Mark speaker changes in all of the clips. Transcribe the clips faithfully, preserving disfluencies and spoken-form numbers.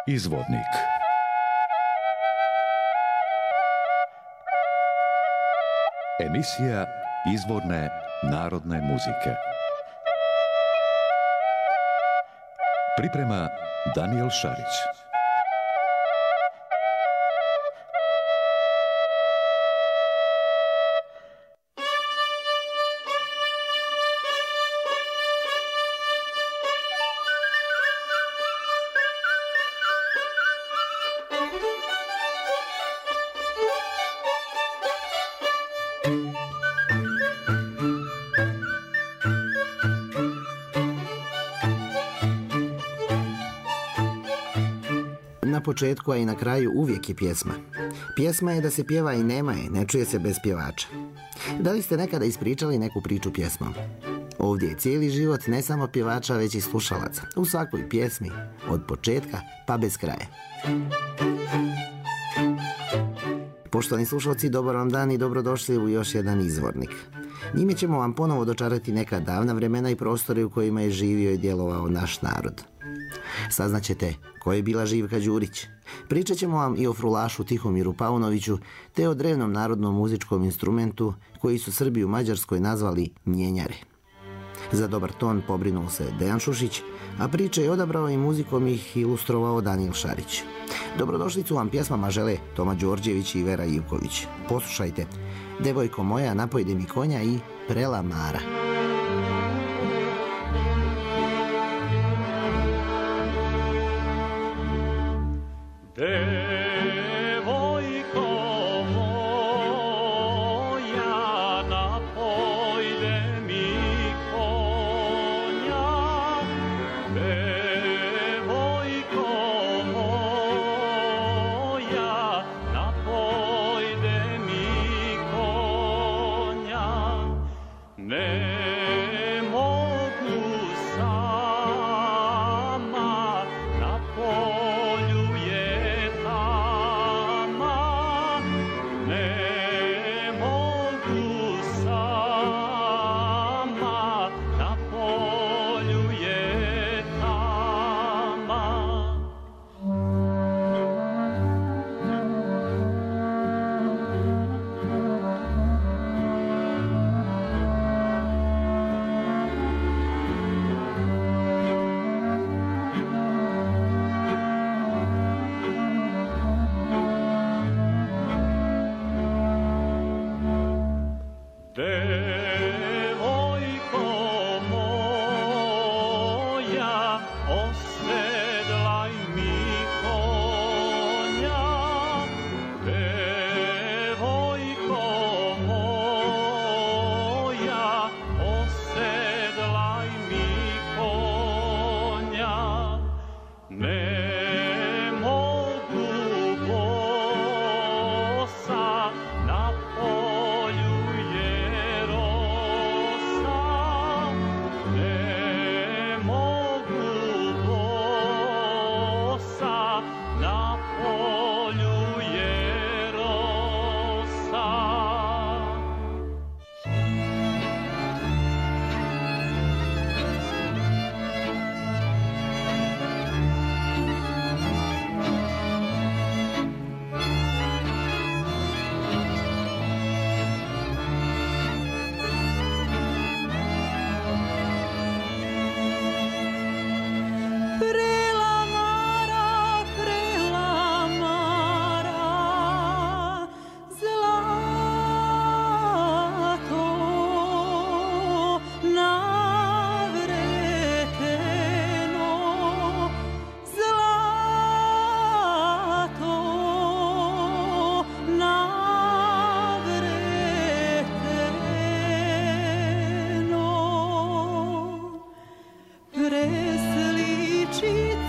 Speaker 1: Izvodnik. Emisija izvorne narodne muzike. Priprema Danijel Šarić.
Speaker 2: Na početku, a i na kraju uvijek je pjesma. Pjesma je da se pjeva i nema je, ne čuje se bez pjevača. Da li ste nekada ispričali neku priču pjesmom? Ovdje je cijeli život ne samo pjevača, već i slušalaca. U svakoj pjesmi, od početka pa bez kraja. Poštovani slušalci, dobar vam dan i dobrodošli u još jedan izvornik. Njime ćemo vam ponovo dočarati neka davna vremena i prostore u kojima je živio i djelovao naš narod. Saznaćete ko je bila Živka Đurić. Pričat ćemo vam i o frulašu Tihomiru Paunoviću, te o drevnom narodnom muzičkom instrumentu koji su Srbi u Mađarskoj nazvali njenjare. Za dobar ton pobrinuo se Dejan Šušić, a priče je odabrao i muzikom ih ilustrovao Danijel Šarić. Dobrodošlicu vam pjesmama žele Toma Đorđević i Vera Ivković. Poslušajte Devojko moja, napojde mi konja i Prela Mara.
Speaker 3: Devojko moja, napojde mi konja. Devojko moja, napojde mi konja. Ne mogu sama na polju je tama, ne mogu sama na polju je tama. Devojko moja, osedlaj mi konja. Devojko moja, osedlaj mi konja. Ne mogu bosa na polju je rosa, ne mogu bosa na polju je rosa.
Speaker 4: Prela Mara, Prela Mara, zlato navreteno, zlato navreteno. Presliči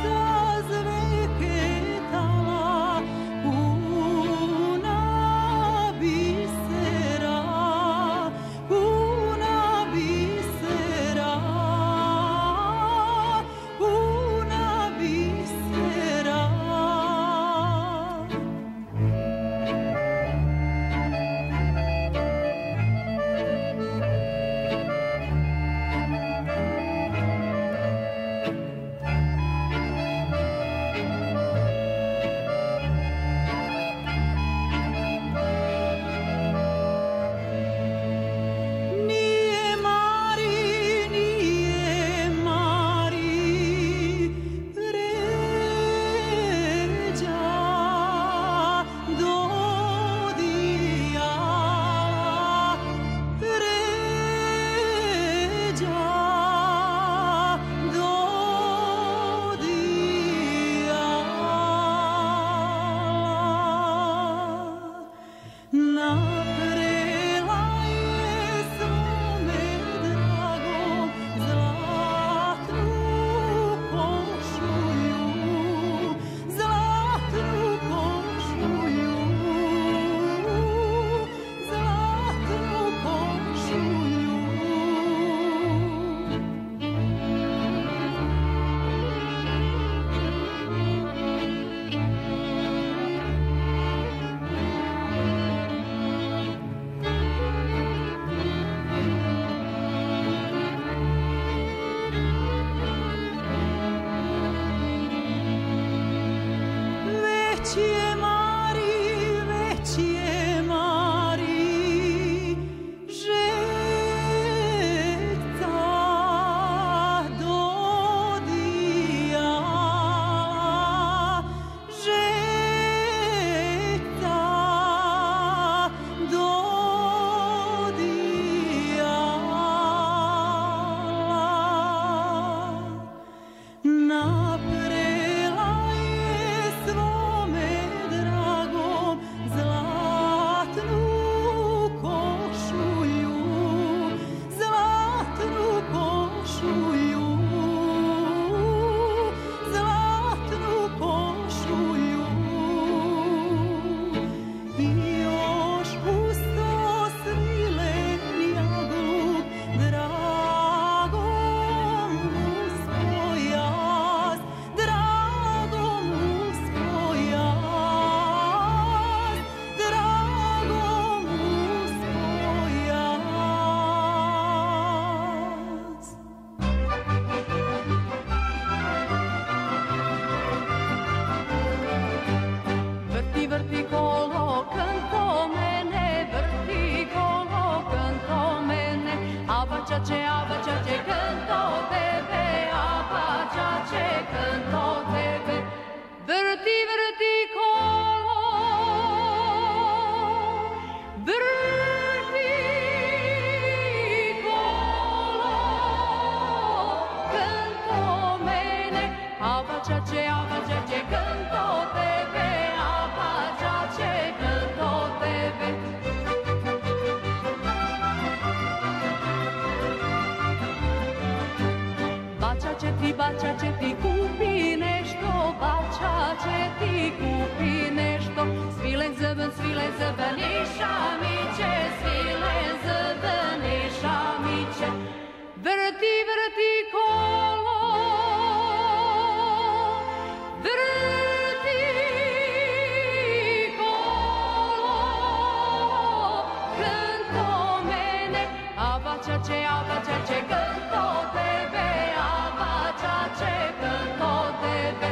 Speaker 4: već je Mari, već je Mari, željca dodijala, željca dodijala. Naprela je svome dragom zlatnu košulju, zlatnu košulju, zlatnu košulju. I još uz to svilen jagluk dragom uz pojas, dragom uz pojas, dragom uz pojas. Vrti, vrti kolo kanto mene, vrti kolo kanto mene, abačače, abačače kanto tebe, abačače kanto tebe. Vrti, vrti kolo, vrti kolo kanto mene, abačače, abačače kanto tebe, abačače kanto tebe. Bačače ti, bačače ti kupi nešto, bačače ti kupi nešto, svilen zeben, svilen zeben i šamiće, svilen zeben i šamiće. Vrti, vrti kolo, vrti kolo kanto mene, abačače, abačače kanto tebe, abačače kanto tebe.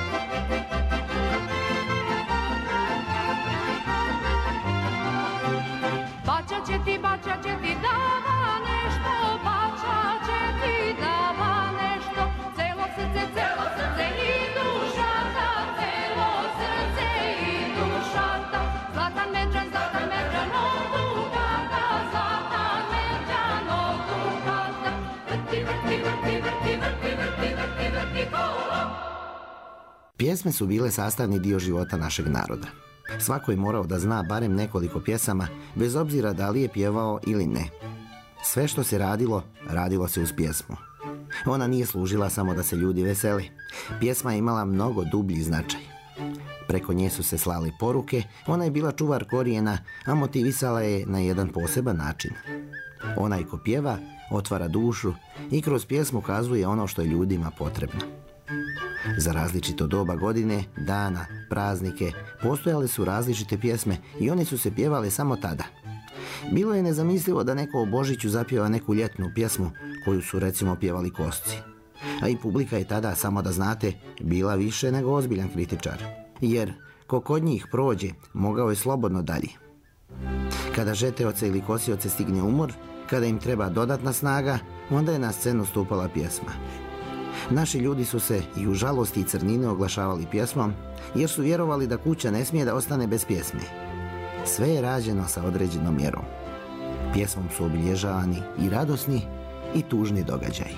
Speaker 4: Bačače ti, bačače ti dava nešto, bačače ti dava nešto, celo srce, celo srce i dušata, celo srce i dušata. Zlatan Međan, zlatan Međan od Dukata, zlatan Međan od Dukata. Vrti, vrti, vrti, vrti, vrti, vrti, vrti, vrti kolo.
Speaker 2: Pjesme su bile sastavni dio života našeg naroda. Svako je morao da zna barem nekoliko pjesama, bez obzira da li je pjevao ili ne. Sve što se radilo, radilo se uz pjesmu. Ona nije služila samo da se ljudi veseli. Pjesma je imala mnogo dublji značaj. Preko nje su se slali poruke, ona je bila čuvar korijena, a motivisala je na jedan poseban način. Onaj ko pjeva, otvara dušu i kroz pjesmu kazuje ono što je ljudima potrebno. Za različito doba godine, dana, praznike, postojale su različite pjesme i one su se pjevale samo tada. Bilo je nezamislivo da neko o Božiću zapjeva neku ljetnu pjesmu koju su recimo pjevali Kosci. A i publika je tada, samo da znate, bila više nego ozbiljan kritičar. Jer ko kod njih prođe, mogao je slobodno dalje. Kada žeteoce ili kosioce stigne umor, kada im treba dodatna snaga, onda je na scenu stupala pjesma. Naši ljudi su se i u žalosti i crnine oglašavali pjesmom, jer su vjerovali da kuća ne smije da ostane bez pjesme. Sve je rađeno sa određenom mjerom. Pjesmom su obilježavani i radosni i tužni događaji.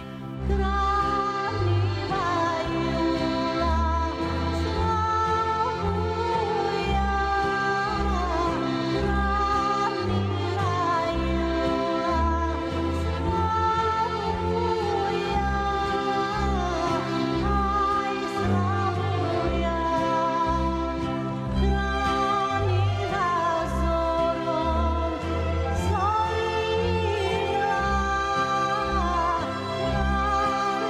Speaker 5: Zorila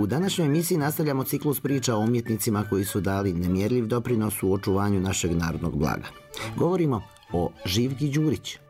Speaker 2: današnjoj emisiji nastavljamo ciklus priča o umjetnicima koji su dali nemjerljiv doprinos u očuvanju našeg narodnog blaga. Govorimo o Živki Đurić.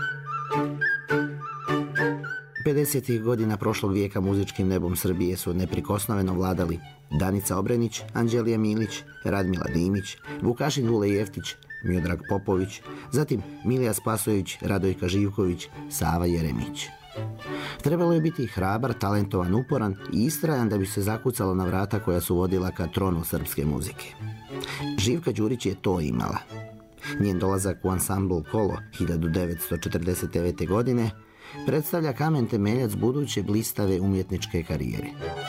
Speaker 2: pedesetih godina prošlog vijeka muzičkim nebom Srbije su neprikosnoveno vladali Danica Obrenić, Anđelija Milić, Radmila Dimić, Vukašin Vule Jeftić, Miodrag Popović, zatim Milija Spasojević, Radojka Živković, Sava Jeremić. Trebalo je biti hrabar, talentovan, uporan i istrajan da bi se zakucalo na vrata koja su vodila ka tronu srpske muzike. Živka Đurić je to imala. Njen dolazak u ansambl Kolo hiljadu devetsto četrdeset devete. godine predstavlja kamen temeljac buduće blistave umjetničke karijere.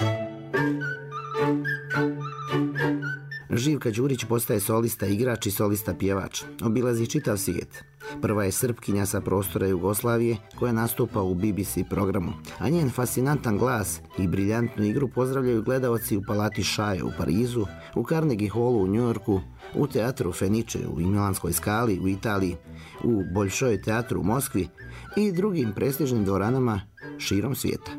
Speaker 2: Živka Đurić postaje solista igrač i solista pjevač. Obilazi čitav svijet. Prva je Srpkinja sa prostora Jugoslavije koja nastupa u B B C programu, a njen fascinantan glas i briljantnu igru pozdravljaju gledaoci u Palati Šaje u Parizu, u Carnegie Hallu u Njujorku, u teatru Fenice u Milanskoj Skali u Italiji, u Boljšoj teatru u Moskvi i drugim prestižnim dvoranama širom svijeta.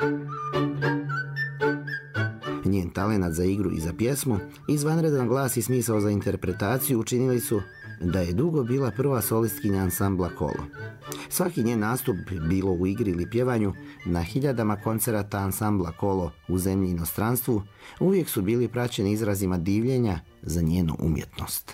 Speaker 2: Njen talenat za igru i za pjesmu, izvanredan glas i smisao za interpretaciju učinili su da je dugo bila prva solistkinja ansambla Kolo. Svaki njen nastup, bilo u igri ili pjevanju, na hiljadama koncerata ansambla Kolo u zemlji i inostranstvu, uvijek su bili praćeni izrazima divljenja za njenu umjetnost.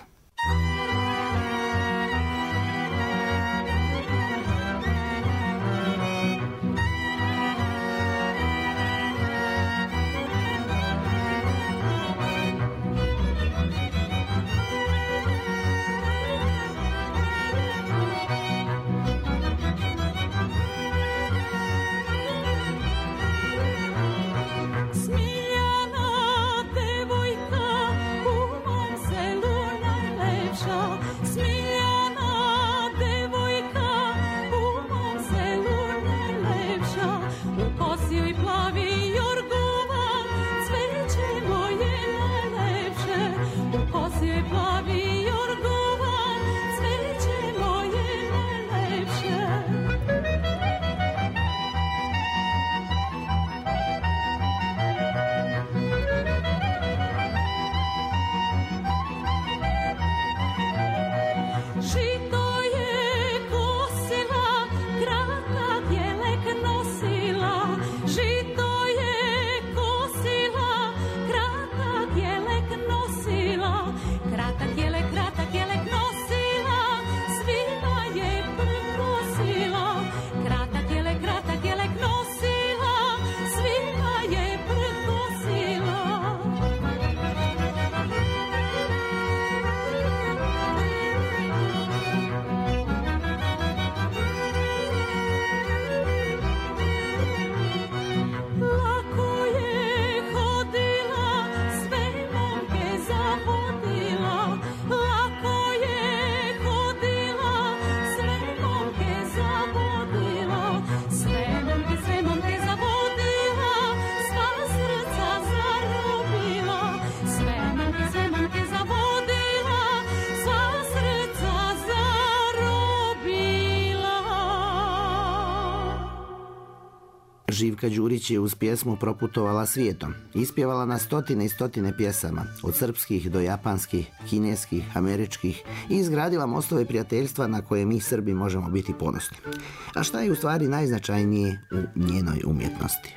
Speaker 2: Živka Đurić je uz pjesmu proputovala svijetom. Ispjevala na stotine i stotine pjesama, od srpskih do japanskih, kineskih, američkih, i izgradila mostove prijateljstva na koje mi Srbi možemo biti ponosni. A šta je u stvari najznačajnije u njenoj umjetnosti?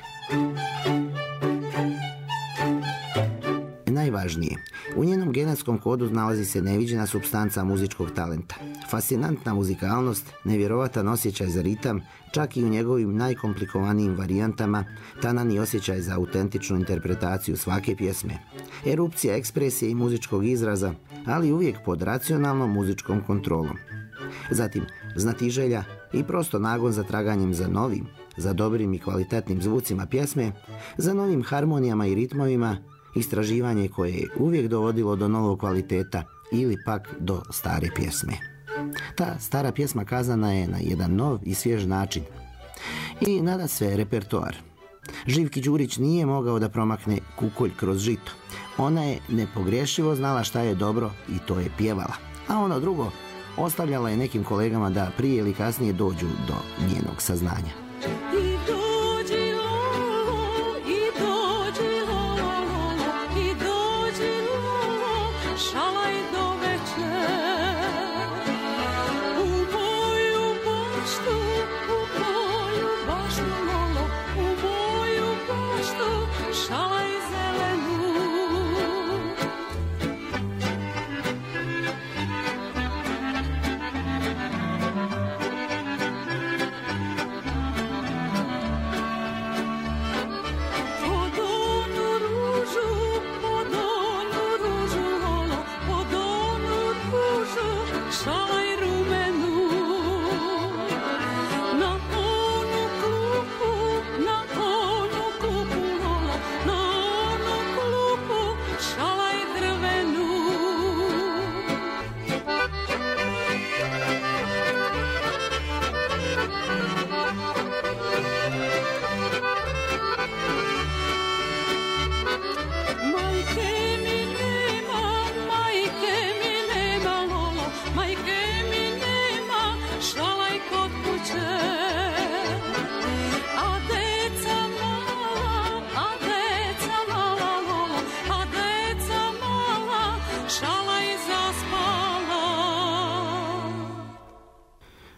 Speaker 2: Najvažnije, u njenom genetskom kodu nalazi se neviđena supstanca muzičkog talenta. Fascinantna muzikalnost, nevjerovatan osjećaj za ritam, čak i u njegovim najkomplikovanijim varijantama, tanani osjećaj za autentičnu interpretaciju svake pjesme, erupcija ekspresije i muzičkog izraza, ali uvijek pod racionalnom muzičkom kontrolom. Zatim, znatiželja i prosto nagon za traganjem za novim, za dobrim i kvalitetnim zvucima pjesme, za novim harmonijama i ritmovima, istraživanje koje je uvijek dovodilo do novog kvaliteta ili pak do stare pjesme. Ta stara pjesma kazana je na jedan nov i svjež način. I nada sve repertoar. Živki Đurić nije mogao da promakne kukolj kroz žito. Ona je nepogrešivo znala šta je dobro i to je pjevala. A ono drugo ostavljala je nekim kolegama da prije ili kasnije dođu do njenog saznanja.
Speaker 4: I dođi lo, i dođi lo.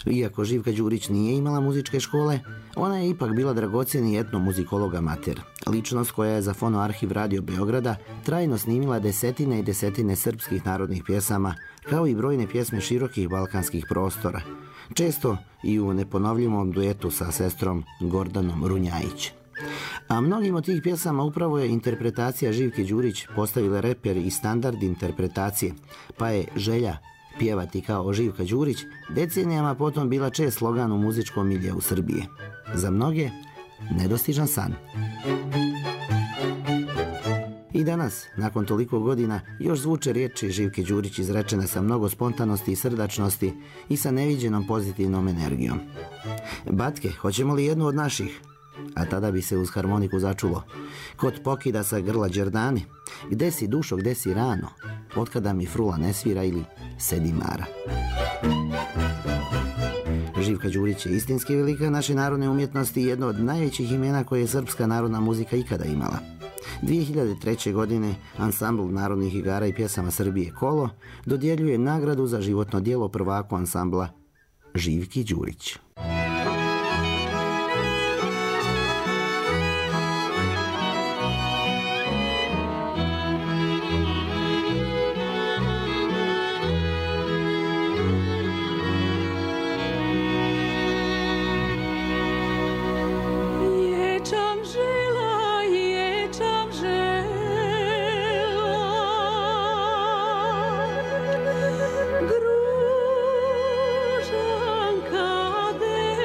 Speaker 2: Iako Živka Đurić nije imala muzičke škole, ona je ipak bila dragocjeni etnomuzikologa amater, ličnost koja je za Fonoarhiv Radio Beograda trajno snimila desetine i desetine srpskih narodnih pjesama, kao i brojne pjesme širokih balkanskih prostora, često i u neponovljivom duetu sa sestrom Gordanom Runjajić. A mnogim od tih pjesama upravo je interpretacija Živke Đurić postavila reper i standard interpretacije, pa je želja pjevati kao Živka Đurić decenijama potom bila čest slogan u muzičkom miljeu Srbije. Za mnoge, nedostižan san. I danas, nakon toliko godina, još zvuče riječi Živke Đurić izrečene sa mnogo spontanosti i srdačnosti i sa neviđenom pozitivnom energijom. Batke, hoćemo li jednu od naših? A tada bi se uz harmoniku začulo: kod pokida sa grla Đerdani, gde si dušo, gde si rano, otkada mi frula ne svira ili sedi Mara. Živka Đurić je istinski velika naše narodne umjetnosti i jedno od najvećih imena koje je srpska narodna muzika ikada imala. dvije hiljade treće. godine ansambl narodnih igara i pjesama Srbije Kolo dodjeljuje nagradu za životno djelo prvaku ansambla Živki Đurić.
Speaker 5: Gružanka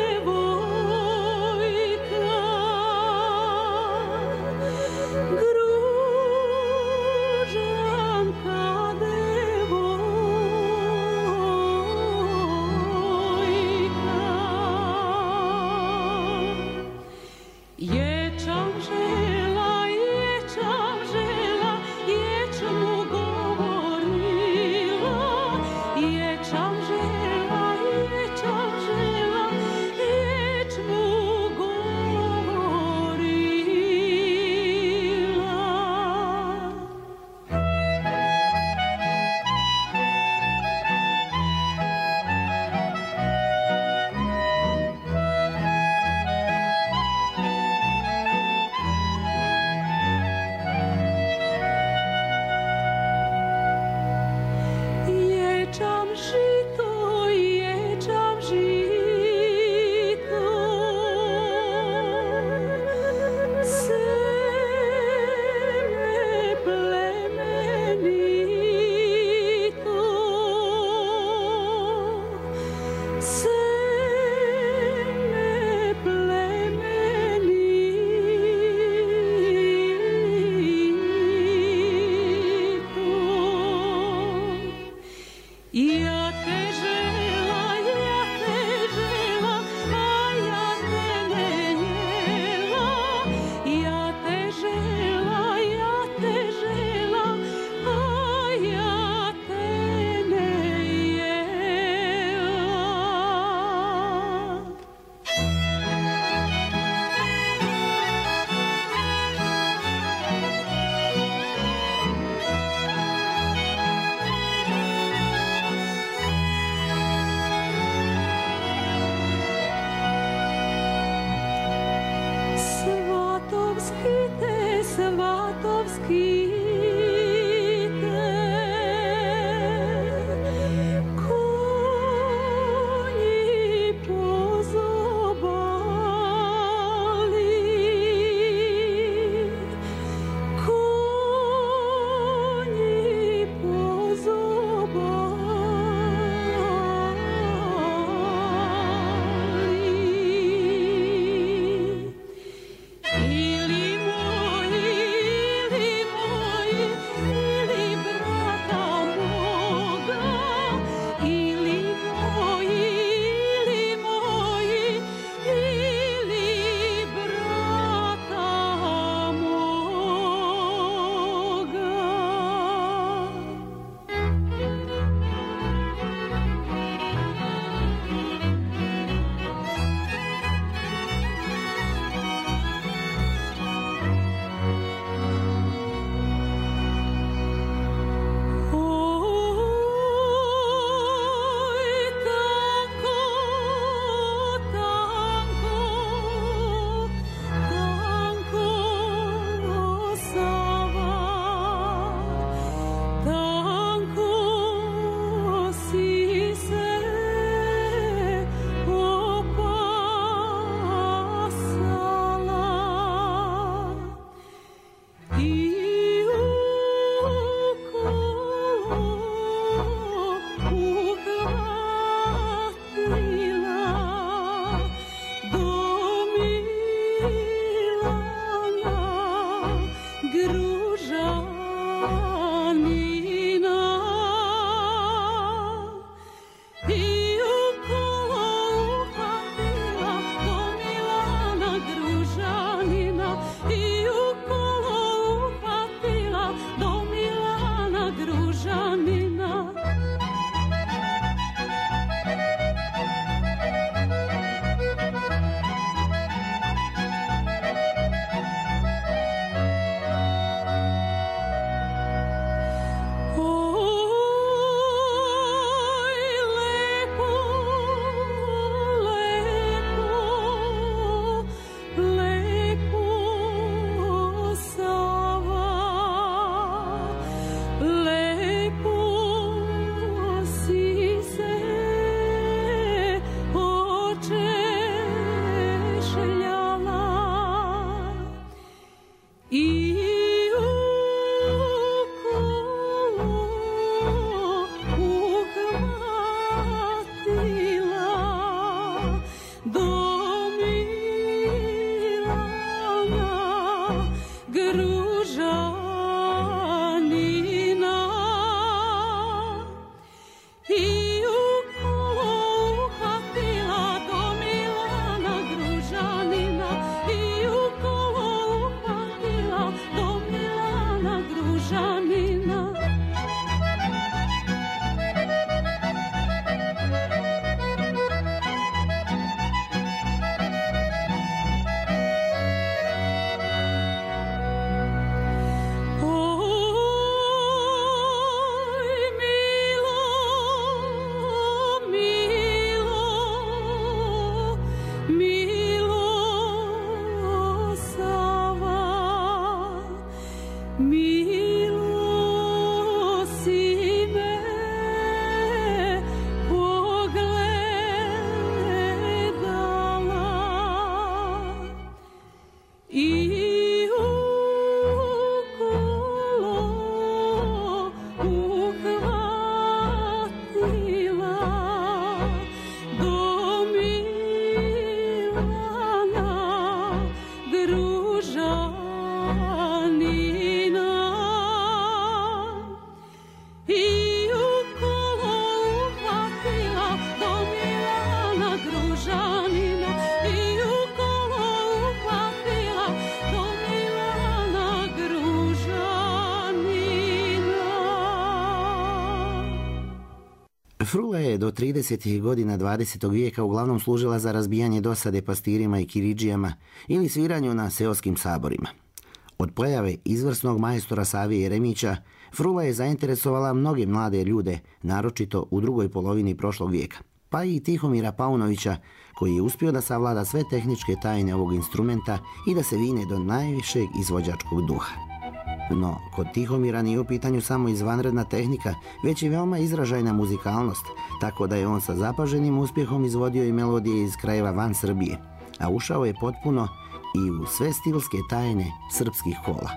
Speaker 2: Frula je do tridesetih godina dvadesetog vijeka uglavnom služila za razbijanje dosade pastirima i kiridžijama ili sviranju na seoskim saborima. Od pojave izvrsnog majstora Savije Jeremića, frula je zainteresovala mnoge mlade ljude, naročito u drugoj polovini prošlog vijeka, pa i Tihomira Paunovića, koji je uspio da savlada sve tehničke tajne ovog instrumenta i da se vine do najvišeg izvođačkog duha. No, kod Tihomira nije u pitanju samo izvanredna tehnika, već i veoma izražajna muzikalnost, tako da je on sa zapaženim uspjehom izvodio i melodije iz krajeva van Srbije, a ušao je potpuno i u sve stilske tajne srpskih kola.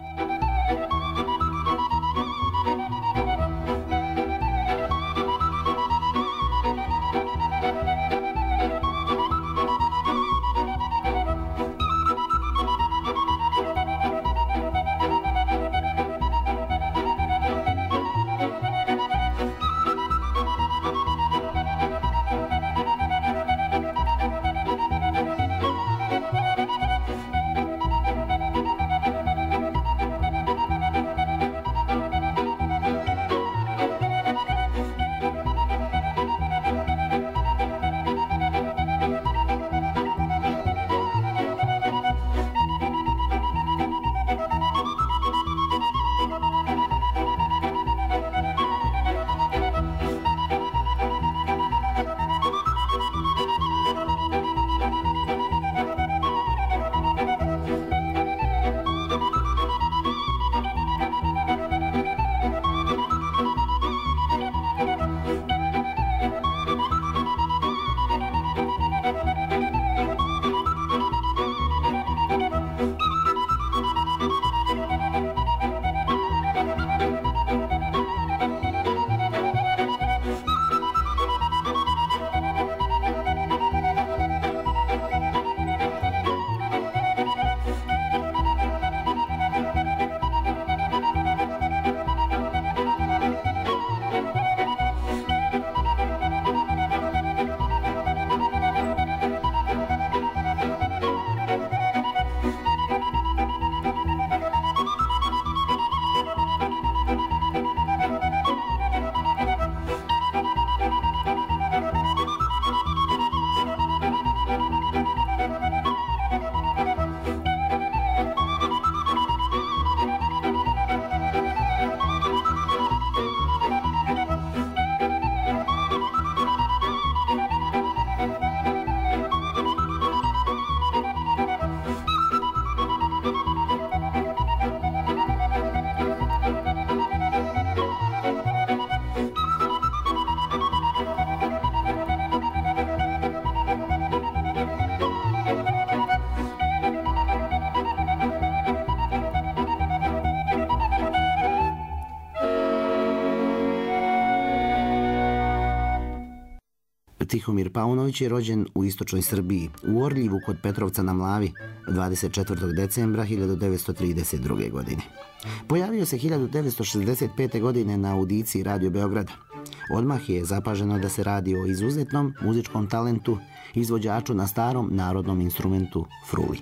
Speaker 2: Tihomir Paunović je rođen u istočnoj Srbiji, u Orljivu kod Petrovca na Mlavi, dvadeset četvrtog decembra hiljadu devetsto trideset druge. godine. Pojavio se hiljadu devetsto šezdeset pete. godine na audiciji Radio Beograda. Odmah je zapaženo da se radi o izuzetnom muzičkom talentu, izvođaču na starom narodnom instrumentu fruli.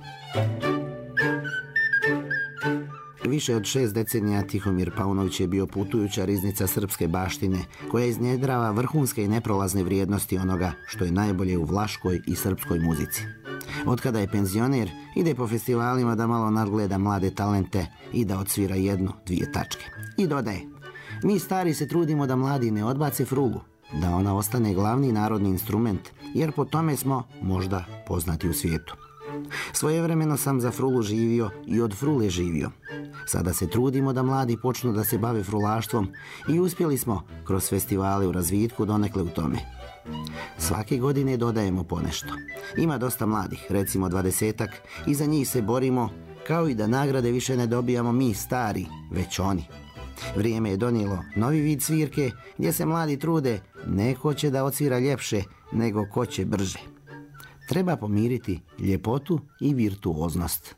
Speaker 2: Više od šest decenija Tihomir Paunović je bio putujuća riznica srpske baštine, koja iznjedrava vrhunske i neprolazne vrijednosti onoga što je najbolje u vlaškoj i srpskoj muzici. Otkada je penzioner, ide po festivalima da malo nadgleda mlade talente i da odsvira jednu, dvije tačke. I dodaje: mi stari se trudimo da mladi ne odbace frulu, da ona ostane glavni narodni instrument, jer po tome smo možda poznati u svijetu. Svojevremeno sam za frulu živio i od frule živio. Sada se trudimo da mladi počnu da se bave frulaštvom i uspjeli smo kroz festivale u razvitku donekle u tome. Svake godine dodajemo ponešto. Ima dosta mladih, recimo dvadesetak, i za njih se borimo, kao i da nagrade više ne dobijamo mi stari, već oni. Vrijeme je donijelo novi vid svirke gdje se mladi trude, neko će da odsvira ljepše nego ko će brže. Treba pomiriti ljepotu i virtuoznost.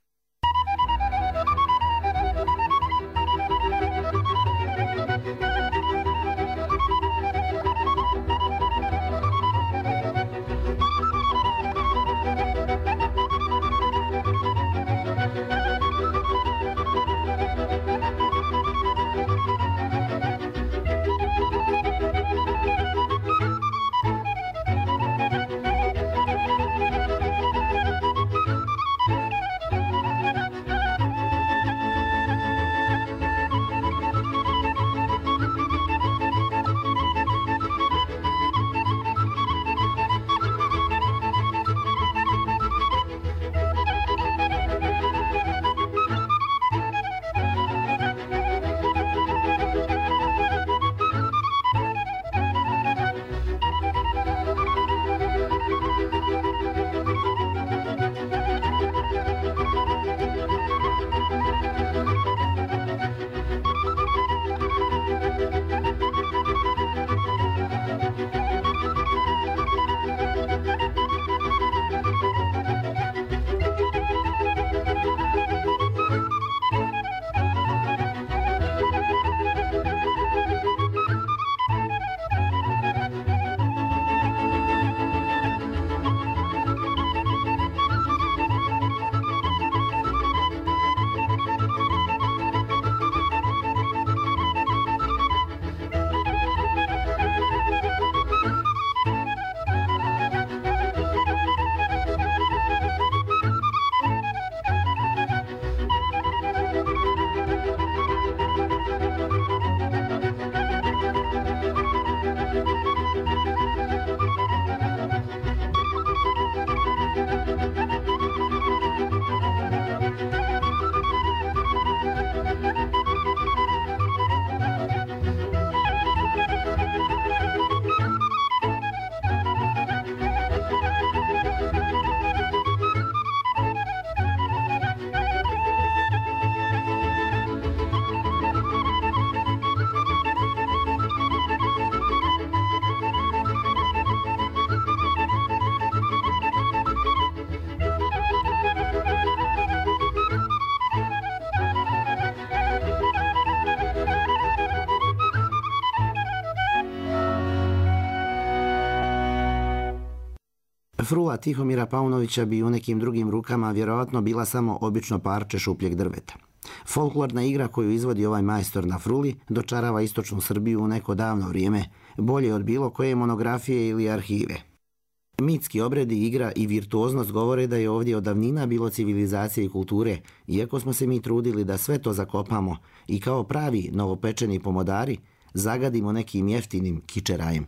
Speaker 2: Frula Tihomira Paunovića bi u nekim drugim rukama vjerojatno bila samo obično parče šupljeg drveta. Folklorna igra koju izvodi ovaj majstor na fruli dočarava istočnu Srbiju u neko davno vrijeme, bolje od bilo koje monografije ili arhive. Mitski obredi, igra i virtuoznost govore da je ovdje od davnina bilo civilizacije i kulture, iako smo se mi trudili da sve to zakopamo i kao pravi novopečeni pomodari zagadimo nekim jeftinim kičerajem.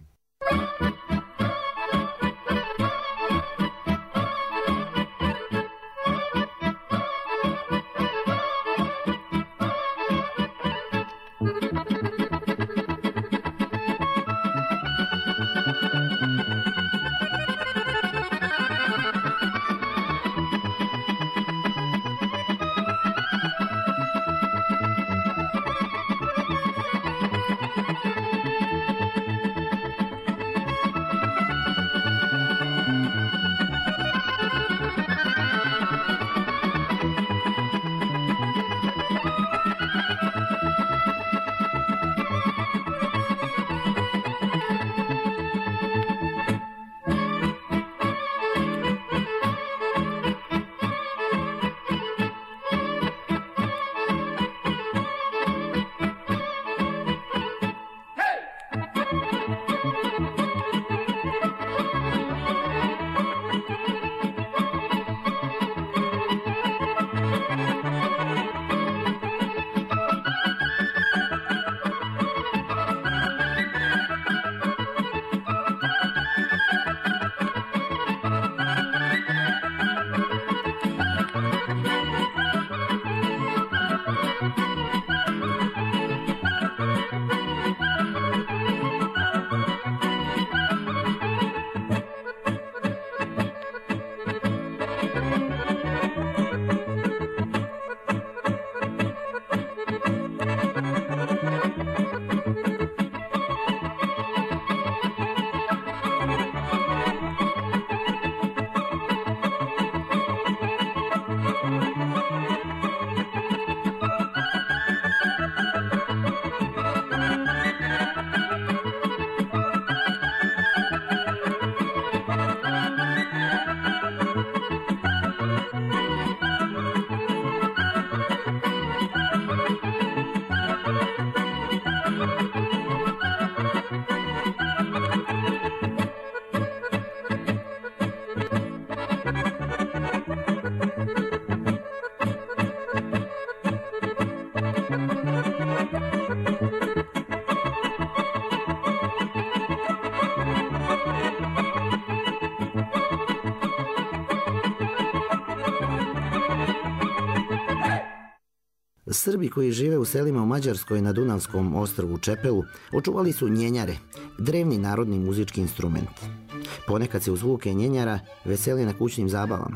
Speaker 2: Srbi koji žive u selima u Mađarskoj na Dunavskom ostrvu Čepelu očuvali su njenjare, drevni narodni muzički instrument. Ponekad se uz zvuke njenjara veseli na kućnim zabavama.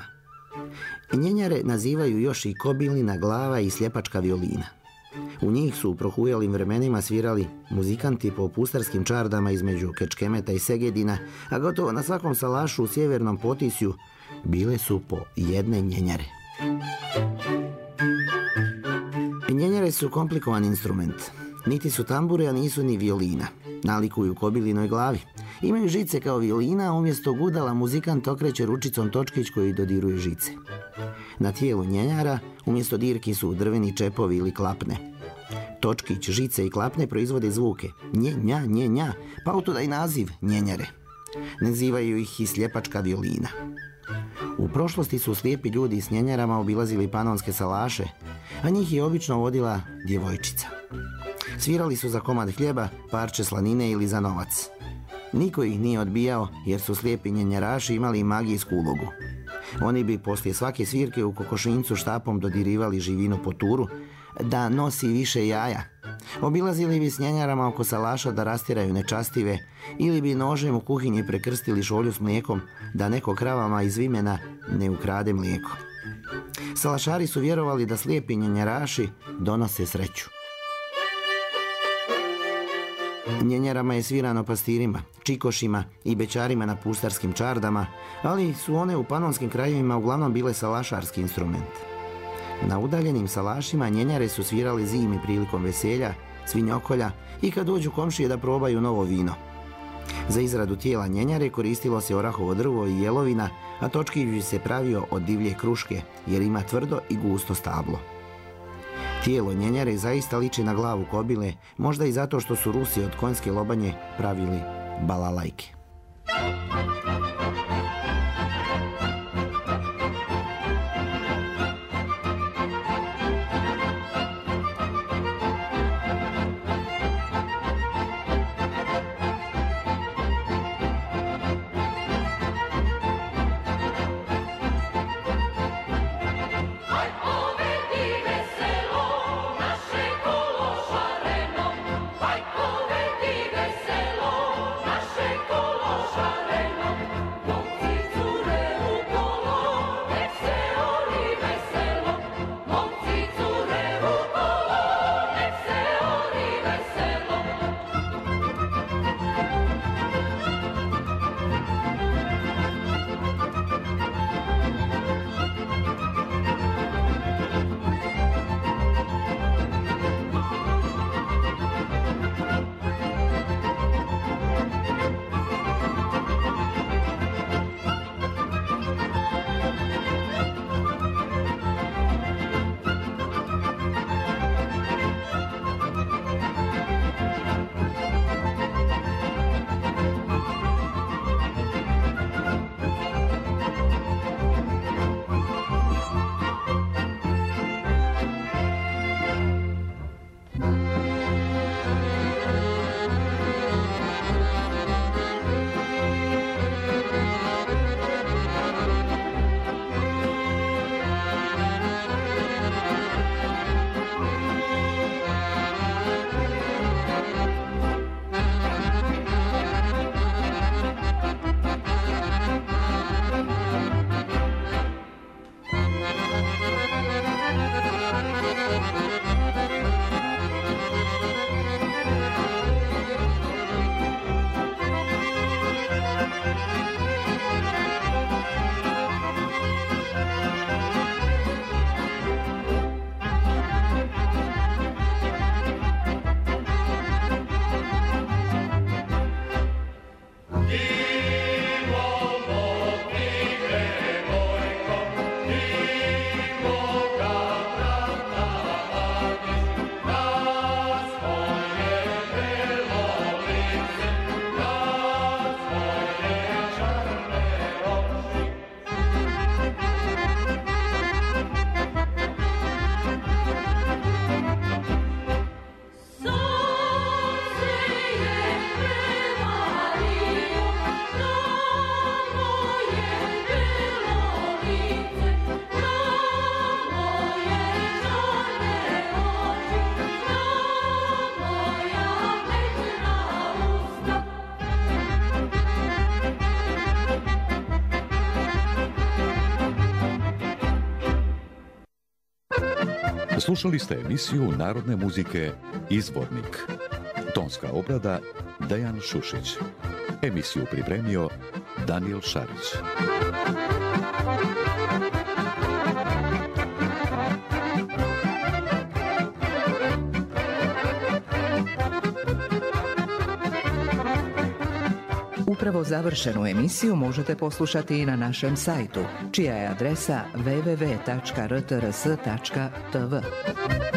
Speaker 2: Njenjare nazivaju još i kobilina, glava i sljepačka violina. U njih su u prohujalim vremenima svirali muzikanti po pustarskim čardama između Kečkemeta i Segedina, a gotovo na svakom salašu u sjevernom Potisju bile su po jedne njenjare. Njenjare su komplikovan instrument. Niti su tambure, a nisu ni violina. Nalikuju kobilinoj glavi. Imaju žice kao violina, a umjesto gudala muzikant okreće ručicom točkić koji dodiruje žice. Na tijelu njenjara umjesto dirki su drveni čepovi ili klapne. Točkić, žice i klapne proizvode zvuke nje, nja, nje, nja, pa otuda i naziv njenjare. Nazivaju ih i sljepačka violina. U prošlosti su slijepi ljudi s njenjarama obilazili panonske salaše, a njih je obično vodila djevojčica. Svirali su za komad hljeba, parče slanine ili za novac. Niko ih nije odbijao jer su slijepi njenjaraši imali magijsku ulogu. Oni bi poslije svake svirke u kokošincu štapom dodirivali živinu po turu da nosi više jaja. Obilazili bi s njenjarama oko salaša da rastiraju nečastive ili bi nožem u kuhinji prekrstili šolju s mlijekom da neko kravama iz vimena ne ukrade mlijeko. Salašari su vjerovali da slijepi njenjaraši donose sreću. Njenjarama je svirano pastirima, čikošima i bećarima na pustarskim čardama, ali su one u panonskim krajevima uglavnom bile salašarski instrument. Na udaljenim salašima njenjare su svirali zimi prilikom veselja, svinjokolja i kad dođu komšije da probaju novo vino. Za izradu tijela njenjare koristilo se orahovo drvo i jelovina, a točkić se pravio od divlje kruške, jer ima tvrdo i gusto stablo. Tijelo njenjare zaista liči na glavu kobile, možda i zato što su Rusi od konjske lobanje pravili balalajke.
Speaker 1: Slušali ste emisiju narodne muzike Izvornik. Tonska obrada Dejan Šušić. Emisiju pripremio Daniel Šarić.
Speaker 5: Upravo završenu emisiju možete poslušati i na našem sajtu, čija je adresa w w w tačka r t r s tačka t v.